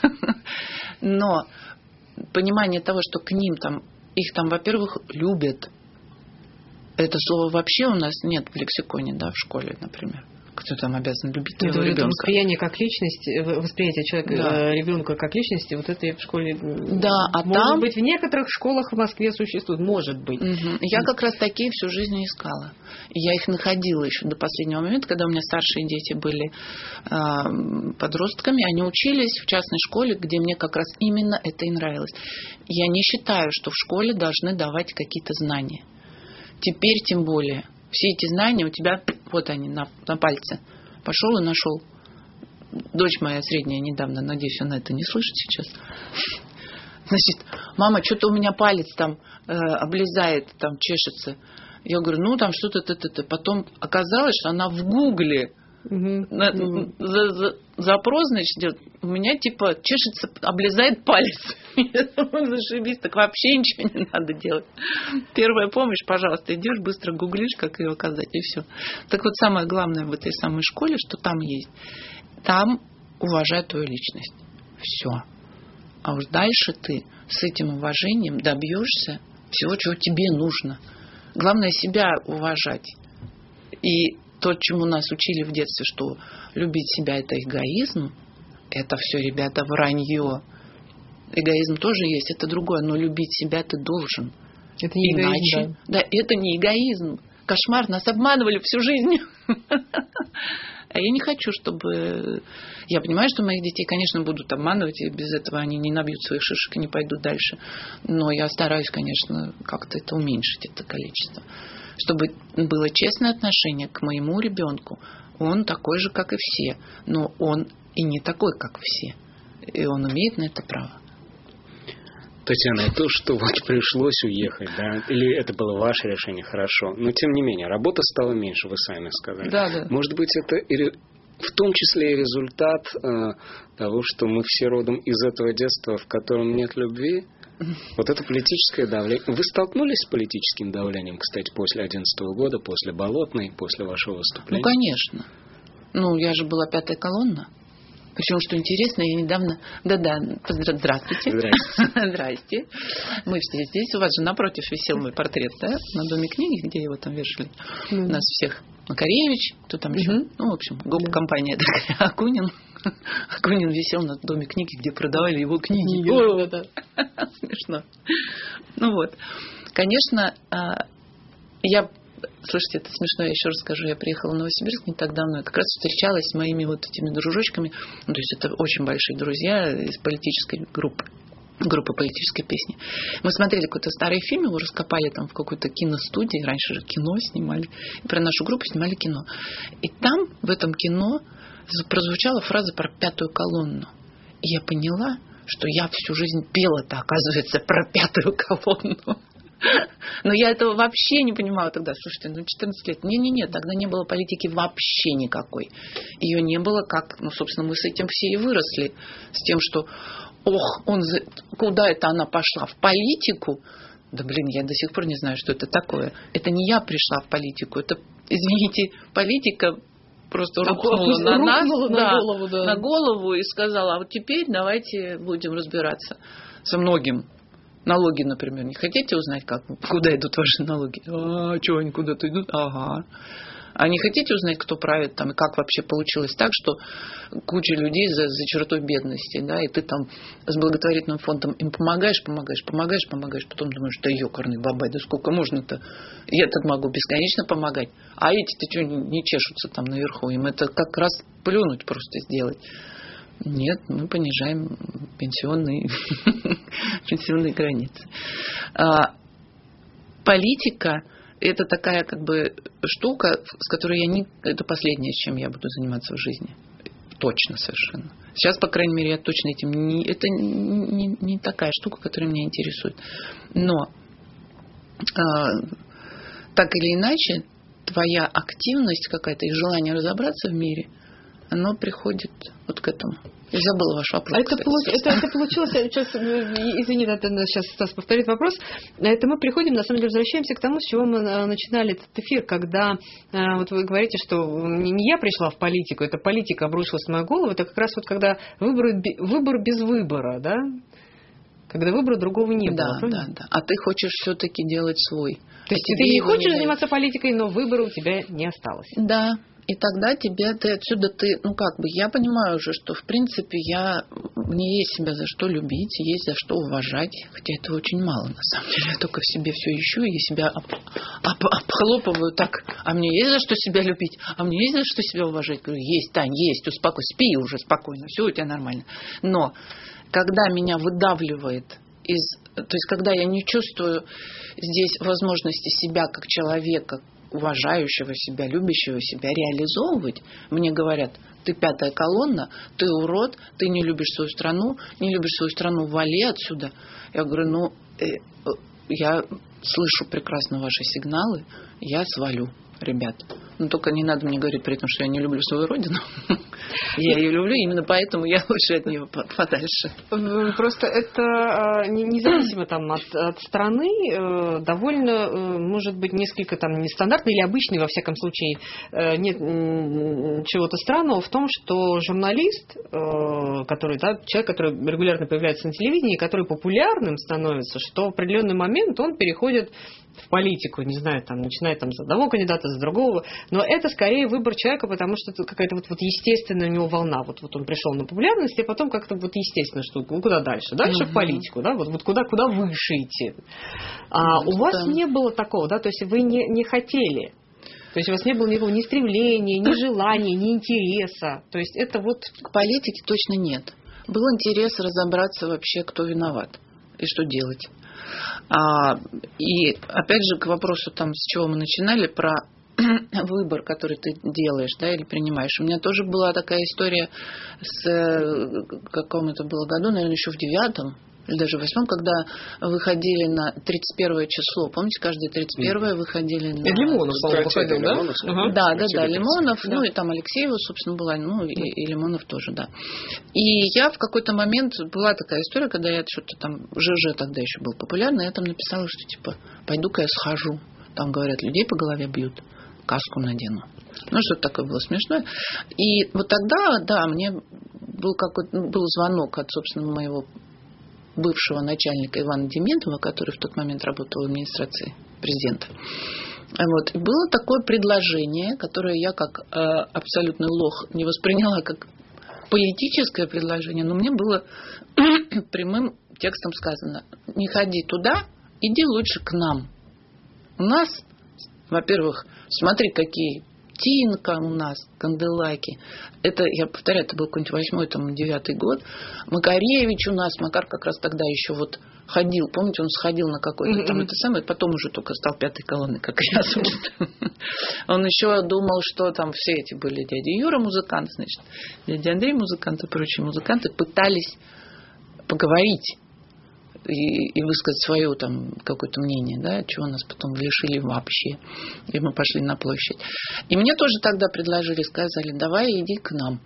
Но понимание того, что к ним там, их там, во-первых, любят. Это слово вообще у нас нет в лексиконе, да, в школе, например. Кто там обязан любить твоего ребенка? Восприятие как личности, восприятие человека, да. Ребенка как личности, вот это я в школе... Да, а может там... быть, в некоторых школах в Москве существует, может быть. Угу. Я как раз такие всю жизнь искала. И я их находила еще до последнего момента, когда у меня старшие дети были э, подростками, они учились в частной школе, где мне как раз именно это и нравилось. Я не считаю, что в школе должны давать какие-то знания. Теперь тем более... Все эти знания у тебя, вот они, на, на пальце. Пошел и нашел. Дочь моя средняя недавно, надеюсь, она это не слышит сейчас. Значит, мама, что-то у меня палец там э, облезает, там чешется. Я говорю, ну там что-то, то-то. Потом оказалось, что она в Гугле Угу. На, угу. За, за, запрос, значит, идет. У меня типа чешется, облезает палец. Я думаю, зашибись, так вообще ничего не надо делать. Первая помощь, пожалуйста, идешь, быстро гуглишь, как ее оказать, и все. Так вот, самое главное в этой самой школе, что там есть, там уважают твою личность. Все. А уж дальше ты с этим уважением добьешься всего, чего тебе нужно. Главное себя уважать. И то, чему нас учили в детстве, что любить себя — это эгоизм, это все, ребята, вранье. Эгоизм тоже есть, это другое, но любить себя ты должен. Это не Иначе, эгоизм, да. да, это не эгоизм. Кошмар, нас обманывали всю жизнь. А я не хочу, чтобы... Я понимаю, что моих детей, конечно, будут обманывать, и без этого они не набьют своих шишек и не пойдут дальше. Но я стараюсь, конечно, как-то это уменьшить, это количество. Чтобы было честное отношение к моему ребенку. Он такой же, как и все. Но он и не такой, как все. И он имеет на это право. Татьяна, то, что вот пришлось уехать, да, или это было ваше решение, хорошо, но тем не менее, работа стала меньше, вы сами сказали. Да, да. Может быть, это и, в том числе и результат э, того, что мы все родом из этого детства, в котором нет любви? Вот это политическое давление. Вы столкнулись с политическим давлением, кстати, после одиннадцатого года, после Болотной, после вашего выступления? Ну, конечно. Ну, я же была пятая колонна. Причем, что интересно, я недавно... Да-да, здравствуйте. Здрасте. Здрасте. Мы все здесь. У вас же напротив висел мой портрет, да? На Доме книги, где его там вешали. Mm. У нас всех. Макаревич, кто там еще? Mm-hmm. Ну, в общем, гоп-компания такая. Акунин. Акунин висел на Доме книги, где продавали его книги. О, да. Смешно. Ну вот. Конечно, я... Слушайте, это смешно, я еще раз скажу. Я приехала в Новосибирск не так давно. Я как раз встречалась с моими вот этими дружочками. Ну, то есть это очень большие друзья из политической группы. Группы политической песни. Мы смотрели какой-то старый фильм, его раскопали там в какой-то киностудии. Раньше же кино снимали. И про нашу группу снимали кино. И там, в этом кино, прозвучала фраза про пятую колонну. И я поняла, что я всю жизнь пела-то, оказывается, про пятую колонну. Но я этого вообще не понимала тогда. Слушайте, ну четырнадцать лет. Не-не-не, тогда не было политики вообще никакой. Ее не было, как, ну, собственно, мы с этим все и выросли. С тем, что, ох, он за... куда это она пошла? В политику? Да, блин, я до сих пор не знаю, что это такое. Это не я пришла в политику. Это, извините, политика просто рухнула на нас, рухнула на, да, голову, да. на голову и сказала, а вот теперь давайте будем разбираться со многим. Налоги, например, не хотите узнать, как, куда идут ваши налоги? А, что они куда-то идут? Ага. А не хотите узнать, кто правит там, и как вообще получилось так, что куча людей за, за чертой бедности, да, и ты там с благотворительным фондом им помогаешь, помогаешь, помогаешь, помогаешь, потом думаешь, да ёкарный бабай, да сколько можно-то? Я так могу бесконечно помогать. А эти-то что, не чешутся там наверху? Им это как раз плюнуть просто сделать. Нет, мы понижаем пенсионные, пенсионные границы. А, политика – это такая как бы штука, с которой я не… Это последнее, с чем я буду заниматься в жизни. Точно совершенно. Сейчас, по крайней мере, я точно этим не… Это не, не такая штука, которая меня интересует. Но а, так или иначе, твоя активность какая-то и желание разобраться в мире – оно приходит вот к этому. Я забыла ваш вопрос. А это, получ... это, это получилось, сейчас, извини, надо сейчас Стас повторит вопрос. Это мы приходим, на самом деле, возвращаемся к тому, с чего мы начинали этот эфир, когда вот вы говорите, что не я пришла в политику, это политика обрушилась в мою голову, это как раз вот когда выбор, выбор без выбора, да? Когда выбора другого не было. Да, да, да. А ты хочешь все-таки делать свой. То есть ты не хочешь заниматься политикой, но выбора у тебя не осталось. Да. И тогда тебе, ты отсюда, ты, ну как бы, я понимаю уже, что в принципе я, мне есть себя за что любить, есть за что уважать, хотя это очень мало на самом деле, я только в себе все ищу и себя об, об, обхлопываю так, а мне есть за что себя любить, а мне есть за что себя уважать, говорю, есть, Тань, есть, успокойся, спи уже спокойно, все у тебя нормально. Но когда меня выдавливает из, то есть когда я не чувствую здесь возможности себя как человека, уважающего себя, любящего себя реализовывать, мне говорят, ты пятая колонна, ты урод, ты не любишь свою страну, не любишь свою страну, вали отсюда. Я говорю, ну, э, я слышу прекрасно ваши сигналы, я свалю. ребят. Но только не надо мне говорить при этом, что я не люблю свою родину. Я ее люблю, именно поэтому я лучше от нее подальше. Просто это независимо там от, от страны, довольно, может быть, несколько там нестандартный или обычный, во всяком случае, нет чего-то странного в том, что журналист, который, да, человек, который регулярно появляется на телевидении, который популярным становится, что в определенный момент он переходит в политику, не знаю, там, начинает там с одного кандидата, с другого, но это скорее выбор человека, потому что это какая-то вот, вот естественная у него волна. Вот, вот он пришел на популярность, и потом как-то вот естественно, что ну, куда дальше? Дальше угу. в политику, да, вот, вот куда, куда выше идти. А ну, у вас да. не было такого, да, то есть вы не, не хотели. То есть у вас не было никакого ни стремления, ни желания, ни интереса. То есть это вот... К политике точно нет. Был интерес разобраться вообще, кто виноват и что делать. А, и опять же к вопросу, там, с чего мы начинали, про выбор, который ты делаешь, да, или принимаешь. У меня тоже была такая история с каком это было году, наверное, еще в девятом или даже в восьмом, когда выходили на тридцать первое число. Помните, каждое тридцать первое выходили на... Лимонов, по-моему, выходил, да? Угу. Да, да, да, Лимонов, да. Ну и там Алексеева, собственно, была, ну и, и Лимонов тоже, да. И я в какой-то момент, была такая история, когда я что-то там, ЖЖ тогда еще был популярный, я там написала, что типа, пойду-ка я схожу. Там, говорят, людей по голове бьют, каску надену. Ну, что-то такое было смешное. И вот тогда, да, мне был какой-то, был звонок от, собственно, моего бывшего начальника Ивана Дементова, который в тот момент работал в администрации президента. Вот. И было такое предложение, которое я как э, абсолютный лох не восприняла как политическое предложение, но мне было прямым текстом сказано: не ходи туда, иди лучше к нам. У нас, во-первых, смотри, какие Тинка у нас, Канделаки. Это, я повторяю, это был какой-нибудь восьмой, там, девятый год. Макаревич у нас, Макар как раз тогда еще вот ходил, помните, он сходил на какой-то mm-hmm. там это самое, потом уже только стал пятой колонной, как я. Он еще думал, что там все эти были дядя Юра музыкант, значит, дядя Андрей музыкант и прочие музыканты пытались поговорить и, и высказать свое там какое-то мнение, да, чего нас потом лишили вообще. И мы пошли на площадь. И мне тоже тогда предложили, сказали: давай иди к нам.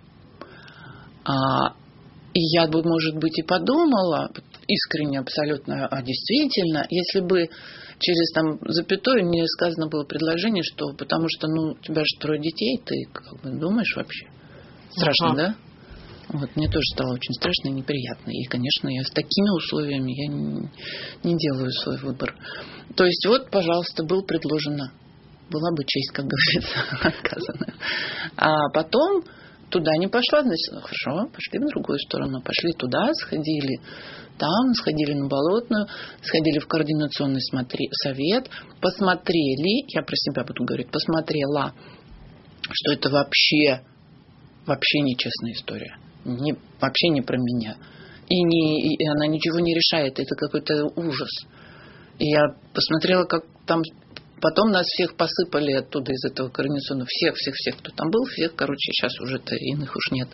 А, и я бы, может быть, и подумала, искренне абсолютно, а действительно, если бы через там запятую мне сказано было предложение, что потому что, ну, у тебя же трое детей, ты как бы думаешь вообще? Страшно, ага. да? Вот, мне тоже стало очень страшно и неприятно. И, конечно, я с такими условиями я не, не делаю свой выбор. То есть, вот, пожалуйста, было предложено. Была бы честь, как говорится, отказана. А потом туда не пошла, значит, ну, хорошо, пошли в другую сторону. Пошли туда, сходили там, сходили на Болотную, сходили в координационный смотри, совет, посмотрели, я про себя буду говорить, посмотрела, что это вообще, вообще нечестная история. Не, вообще не про меня. И, не, и она ничего не решает. Это какой-то ужас. И я посмотрела, как там... Потом нас всех посыпали оттуда из этого координационного. Всех, всех, всех, кто там был. Всех, короче, сейчас уже-то иных уж нет.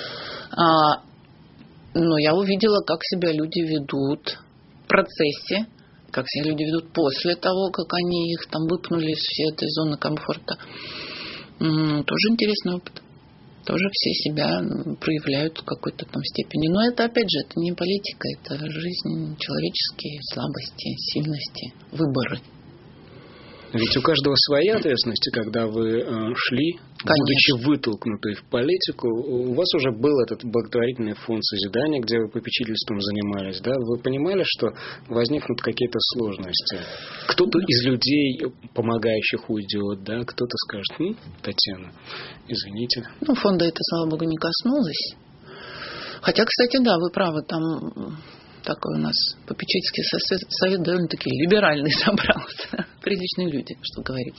А, но я увидела, как себя люди ведут в процессе. Как себя люди ведут после того, как они их там выпнули из всей этой зоны комфорта. М-м, тоже интересный опыт. Тоже все себя проявляют в какой-то там степени. Но это, опять же, это не политика, это жизнь, человеческие слабости, сильности, выборы. Ведь у каждого своя ответственность, когда вы э, шли, Конечно. будучи вытолкнуты в политику, у вас уже был этот благотворительный фонд созидания, где вы попечительством занимались, да? Вы понимали, что возникнут какие-то сложности? Кто-то из людей, помогающих, уйдет, да? Кто-то скажет: ну, Татьяна, извините. Ну, фонда это, слава богу, не коснулось. Хотя, кстати, да, вы правы, там... такой у нас попечительский совет довольно-таки либеральный собрался. Приличные люди, что говорить.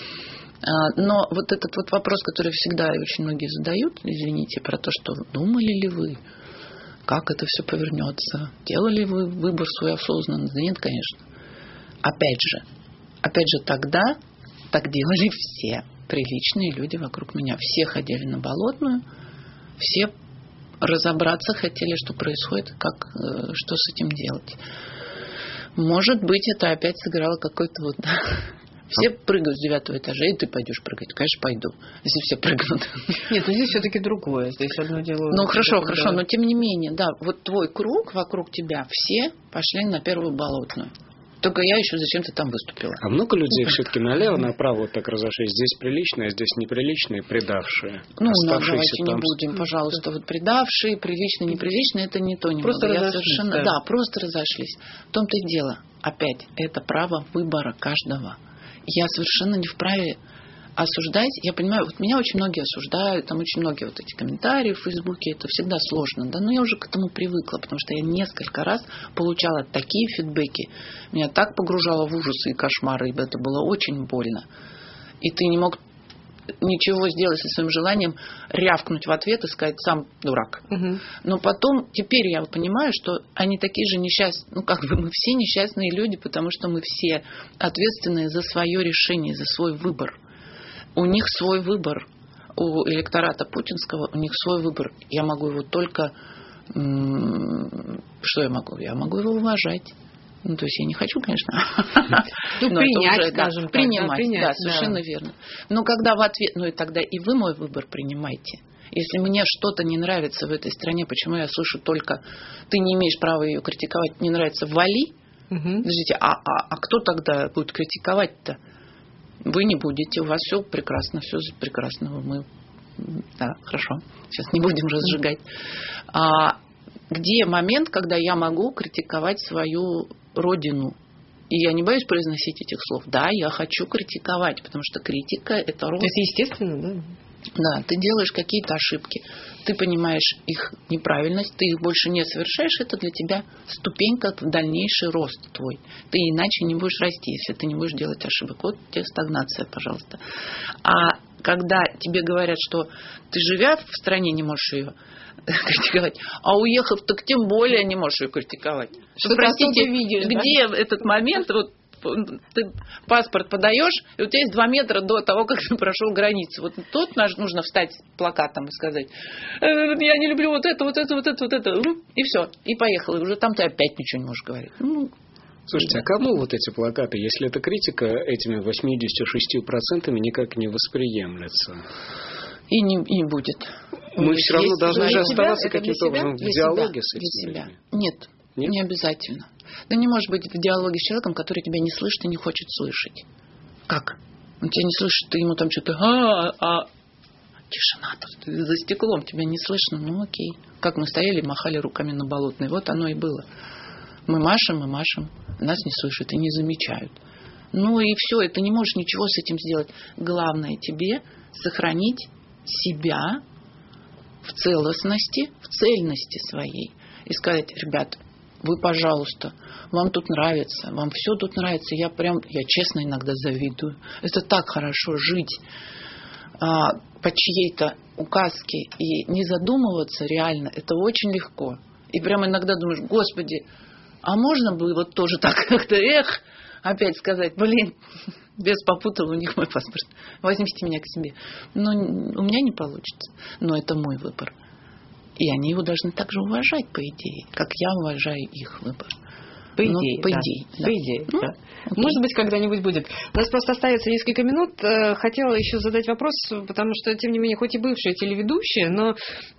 Но вот этот вот вопрос, который всегда и очень многие задают, извините, про то, что думали ли вы, как это все повернется, делали вы выбор свой осознанно? Да нет, конечно. Опять же, опять же, тогда так делали все приличные люди вокруг меня. Все ходили на Болотную, все разобраться хотели, что происходит, как, что с этим делать. Может быть, это опять сыграло какой-то вот Все прыгают с девятого этажа, и ты пойдешь прыгать. Конечно, пойду, если все прыгнут. Нет, ну здесь все-таки другое. Здесь одно дело... Ну, хорошо, хорошо, да. Но тем не менее, да, вот твой круг вокруг тебя, все пошли на первую болотную. Только я еще зачем-то там выступила. А много людей все-таки налево, направо вот так разошлись? Здесь приличные, а здесь неприличные, предавшие. Ну, ну, давайте там... не будем, пожалуйста. Вот предавшие, приличные, неприличные, это не то, не просто много. разошлись, я совершенно... да. да, просто разошлись. В том-то и дело. Опять, это право выбора каждого. Я совершенно не вправе осуждать. Я понимаю, вот меня очень многие осуждают, там очень многие вот эти комментарии в Фейсбуке, это всегда сложно, да, но я уже к этому привыкла, потому что я несколько раз получала такие фидбэки, меня так погружало в ужасы и кошмары, и это было очень больно. И ты не мог ничего сделать со своим желанием рявкнуть в ответ и сказать: сам дурак. Угу. Но потом, теперь я понимаю, что они такие же несчастные, ну как бы мы все несчастные люди, потому что мы все ответственные за свое решение, за свой выбор. У них свой выбор, у электората путинского, у них свой выбор. Я могу его только... Что я могу? Я могу его уважать. Ну, то есть я не хочу, конечно. Ну, принять, скажем так. Принимать, да, совершенно верно. Но когда в ответ... Ну, и тогда и вы мой выбор принимайте. Если мне что-то не нравится в этой стране, почему я слышу только ты не имеешь права ее критиковать, не нравится, вали. Подождите, а кто тогда будет критиковать-то? Вы не будете, у вас все прекрасно, все прекрасно. Мы, да, хорошо, сейчас не будем разжигать. А где момент, когда я могу критиковать свою родину? И я не боюсь произносить этих слов. Да, я хочу критиковать, потому что критика – это рост. Это естественно, да? Да, ты делаешь какие-то ошибки, ты понимаешь их неправильность, ты их больше не совершаешь, это для тебя ступенька в дальнейший рост твой. Ты иначе не будешь расти, если ты не будешь делать ошибок. Вот тебе стагнация, пожалуйста. А когда тебе говорят, что ты, живя в стране, не можешь ее критиковать, а уехав, так тем более не можешь ее критиковать. Что Простите, видишь, где да? этот момент, вот ты паспорт подаешь, и у тебя есть два метра до того, как ты прошел границу. Вот тут нужно встать с плакатом и сказать: я не люблю вот это, вот это, вот это, вот это. И все. И поехал. И уже там ты опять ничего не можешь говорить. Ну, слушайте, а кому вот эти плакаты, если эта критика этими восемьдесят шесть процентов никак не восприемлется? И не, и не будет. Мы все равно должны же оставаться себя, каким-то образом в диалоге с этими людьми. Нет, Нет, не обязательно. Да не может быть в диалоге с человеком, который тебя не слышит и не хочет слышать. Как? Он тебя не слышит, ты ему там что-то... А, а... Тишина тут, за стеклом тебя не слышно. Ну окей. Как мы стояли, махали руками на Болотной. Вот оно и было. Мы машем, мы машем. Нас не слышат и не замечают. Ну и все, и ты не можешь ничего с этим сделать. Главное тебе сохранить себя в целостности, в цельности своей. И сказать: ребят, вы, пожалуйста, вам тут нравится, вам все тут нравится. Я прям, я честно иногда завидую. Это так хорошо жить а, по чьей-то указке и не задумываться реально. Это очень легко. И прям иногда думаешь: Господи, а можно бы вот тоже так как-то, эх, опять сказать: блин, без попутал, у них мой паспорт. Возьмите меня к себе. Но у меня не получится. Но это мой выбор. И они его должны так же уважать, по идее, как я уважаю их выбор. По идее, ну, по да. идее, да. По идее, ну, да. Окей. Может быть, когда-нибудь будет. У нас просто остается несколько минут. Хотела еще задать вопрос, потому что, тем не менее, хоть и бывшая телеведущая, но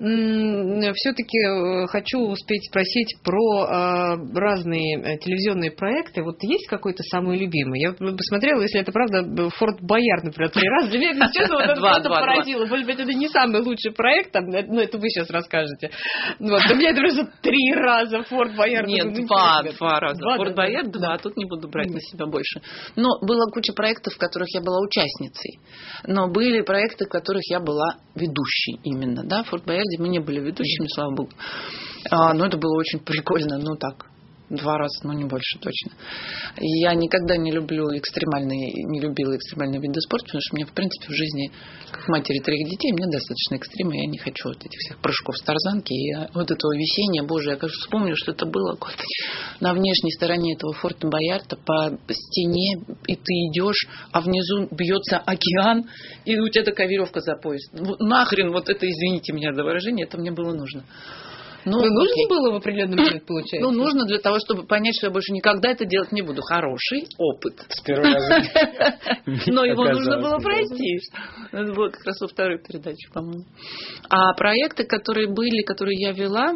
м- все-таки хочу успеть спросить про а, разные телевизионные проекты. Вот есть какой-то самый любимый? Я посмотрела, если это правда, Форт Боярд, например, три раза. Для меня, честно, вот это поразило. Может быть, это не самый лучший проект, но это вы сейчас расскажете. Вот. У меня это просто три раза Форт Боярд. Нет, два, два раза. Форт Боярд, два, тут не буду брать на себя больше. Но была куча проектов, в которых я была участницей. Но были проекты, в которых я была ведущей именно. Да? В Форт Боярде мы не были ведущими, слава богу. А, но это было очень прикольно. Ну так, два раза, но не больше точно. Я никогда не люблю экстремальные, не любила экстремальные виды спорта, потому что мне, в принципе, в жизни, как матери троих детей, мне достаточно экстрима, я не хочу вот этих всех прыжков с тарзанки и вот этого весеннего. Боже, я, кажется, вспомню, что это было на внешней стороне этого Форта Боярда по стене, и ты идешь, а внизу бьется океан, и у тебя такая веревка за пояс. Ну, нахрен вот это, извините меня за выражение, это мне было нужно. Ну, ну нужно окей. было в определенный момент, получается? Ну, нужно для того, чтобы понять, что я больше никогда это делать не буду. Хороший опыт. С первого раза. Но его нужно Оказалось, было да. пройти. Это было как раз во второй передаче, по-моему. А проекты, которые были, которые я вела,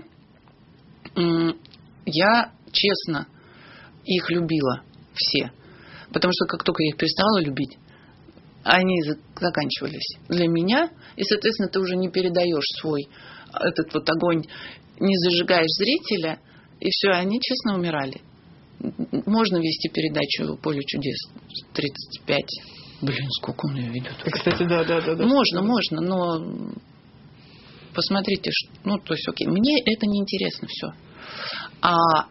м, я, честно, их любила все. Потому что как только я их перестала любить, они за- заканчивались для меня. И, соответственно, ты уже не передаешь свой этот вот огонь, не зажигаешь зрителя, и все, они честно умирали. Можно вести передачу «Поле чудес» тридцать пять. Блин, сколько он ее ведет? Кстати, да, да, да. да. Можно, можно, но посмотрите, ш- ну, то есть, окей, мне это не интересно все. А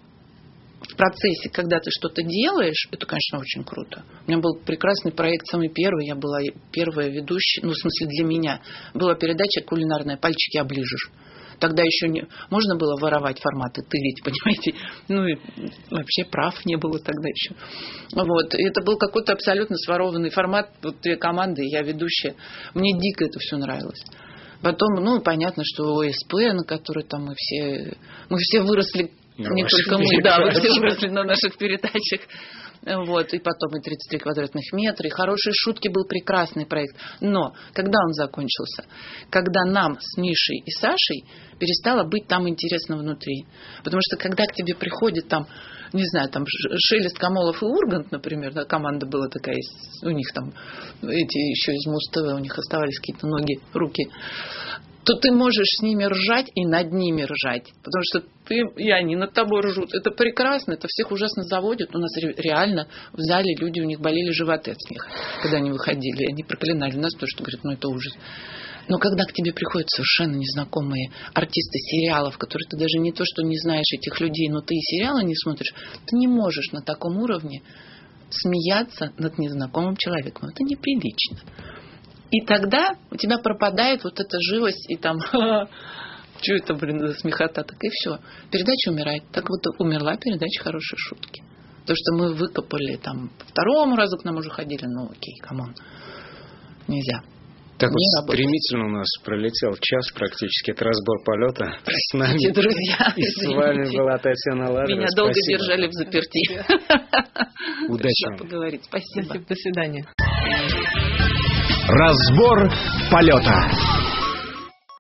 в процессе, когда ты что-то делаешь, это, конечно, очень круто. У меня был прекрасный проект, самый первый, я была первая ведущая, ну, в смысле, для меня. Была передача кулинарная «Пальчики оближешь». Тогда еще не можно было воровать форматы, тырить, понимаете? Ну, и вообще прав не было тогда еще. Вот. И это был какой-то абсолютно сворованный формат. Вот две команды, я ведущая. Мне дико это все нравилось. Потом, ну, понятно, что ОСП, на который там мы все... Мы все выросли, На не ваших только мы, да, мы все передачах. выросли на наших передачах. Вот, и потом и тридцать три квадратных метра, и хорошие шутки, был прекрасный проект. Но когда он закончился? Когда нам с Мишей и Сашей перестало быть там интересно внутри. Потому что когда к тебе приходит там, не знаю, там Шелест, Камолов и Ургант, например, да, команда была такая, у них там эти еще из Муз-ТВ, у них оставались какие-то ноги, руки, то ты можешь с ними ржать и над ними ржать. Потому что ты и они над тобой ржут. Это прекрасно, это всех ужасно заводит. У нас ре- реально в зале люди, у них болели животы от смеха, когда они выходили. И они проклинали нас, потому что говорят, ну это ужас. Но когда к тебе приходят совершенно незнакомые артисты сериалов, которые ты даже не то, что не знаешь этих людей, но ты и сериалы не смотришь, ты не можешь на таком уровне смеяться над незнакомым человеком. Это неприлично. И тогда у тебя пропадает вот эта живость и там, что это, блин, за смехота, так и все. Передача умирает. Так вот умерла передача «Хорошие шутки». То, что мы выкопали там по второму разу к нам уже ходили, ну окей, камон, нельзя. Так вот Не работает. стремительно у нас пролетел час практически. Это разбор полета. С нами Простите, друзья, и с вами извините. была Татьяна Ладова. Меня долго Спасибо. держали в заперти. Удачи вам. Пришла поговорить. Спасибо. Спасибо, до свидания. Разбор полета.